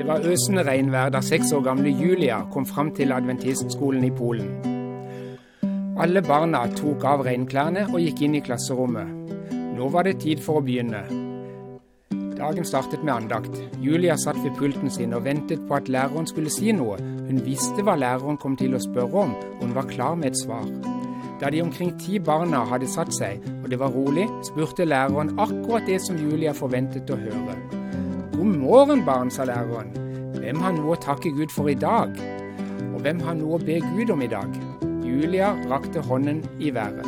Det var øsende regnvær da 6 år gamle Julia kom fram til adventistskolen i Polen. Alle barna tok av regnklærne og gikk inn i klasserommet. Nå var det tid for å begynne. Dagen startet med andakt. Julia satt ved pulten sin og ventet på at læreren skulle si noe. Hun visste hva læreren kom til å spørre om, og hun var klar med et svar. Da de omkring 10 barna hadde satt seg, og det var rolig, spurte læreren akkurat det som Julia forventet å høre. «God morgen, barn», sa læreren. «Hvem har noe å takke Gud for i dag? Og hvem har noe å be Gud om i dag?» Julia rakte hånden i været.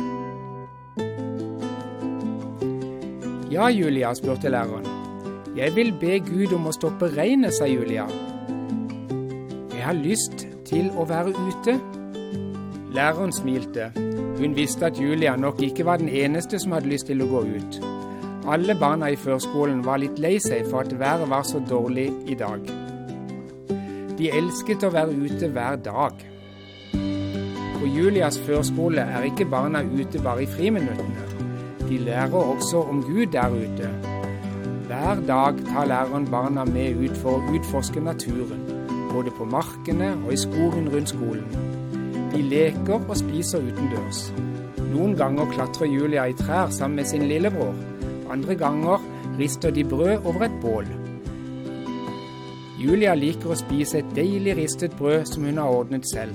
«Ja, Julia», spurte læreren. «Jeg vil be Gud om å stoppe regnet», sa Julia. «Jeg har lyst til å være ute». Læreren smilte. Hun visste at Julia nok ikke var den eneste som hadde lyst til å gå ut. Alle barna i førskolen var litt lei seg for at været var så dårlig i dag. De elsket å være ute hver dag. På Julias førskole er ikke barna ute bare i friminuttene. De lærer også om Gud der ute. Hver dag tar læreren barna med ut for å utforske naturen, både på markene og i skogen rundt skolen. De leker og spiser utendørs. Noen ganger klatrer Julia i trær sammen med sin lillebror. Andre ganger rister de brød over et bål. Julia liker å spise et deilig ristet brød som hun har ordnet selv.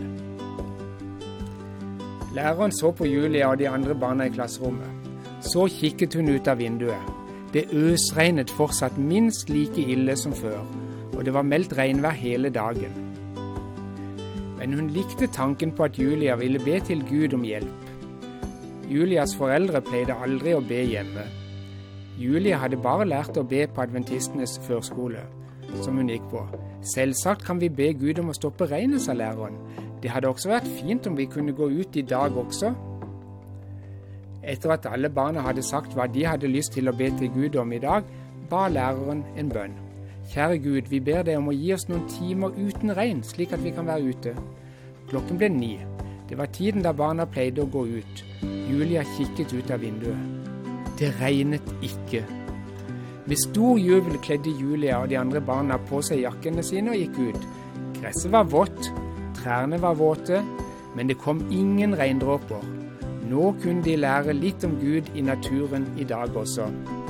Læreren så på Julia og de andre barna i klasserommet. Så kikket hun ut av vinduet. Det øsregnet fortsatt minst like ille som før, og det var meldt regnvær hele dagen. Men hun likte tanken på at Julia ville be til Gud om hjelp. Julias foreldre pleide aldri å be hjemme. Julia hadde bare lært å be på adventistenes førskole, som hun gikk på. Selvsagt kan vi be Gud om å stoppe regnet, sa læreren. Det hadde også vært fint om vi kunne gå ut i dag også. Etter at alle barna hadde sagt hva de hadde lyst til å be til Gud om i dag, ba læreren en bønn. Kjære Gud, vi ber deg om å gi oss noen timer uten regn, slik at vi kan være ute. Klokken ble 9. Det var tiden da barna pleide å gå ut. Julia kikket ut av vinduet. Det regnet ikke. Med stor jubel kledde Julia og de andre barna på seg jakkene sine og gikk ut. Gresset var vått, trærne var våte, men det kom ingen regndråper. Nå kunne de lære litt om Gud i naturen i dag også.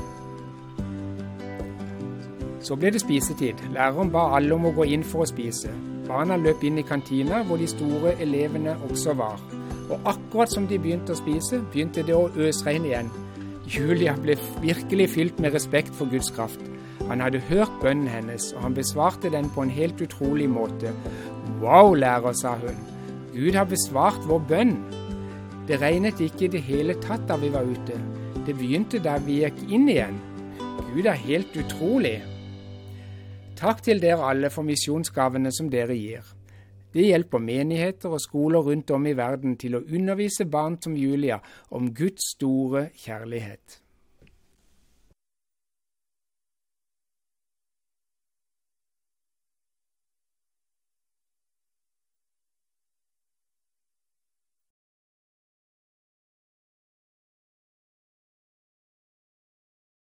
Så ble det spisetid. Læreren ba alle om å gå inn for å spise. Barna løp inn i kantina, hvor de store elevene også var. Og akkurat som de begynte å spise, begynte det å øsregne igjen. Julia ble virkelig fylt med respekt for Guds kraft. Han hadde hørt bønnen hennes, og han besvarte den på en helt utrolig måte. «Wow, lærer», sa hun. «Gud har besvart vår bønn». Det regnet ikke i det hele tatt da vi var ute. Det begynte da vi gikk inn igjen. Gud er helt utrolig. Takk til dere alle for misjonsgavene som dere gir. Det hjelper menigheter og skoler rundt om i verden til å undervise barn som Julia om Guds store kjærlighet.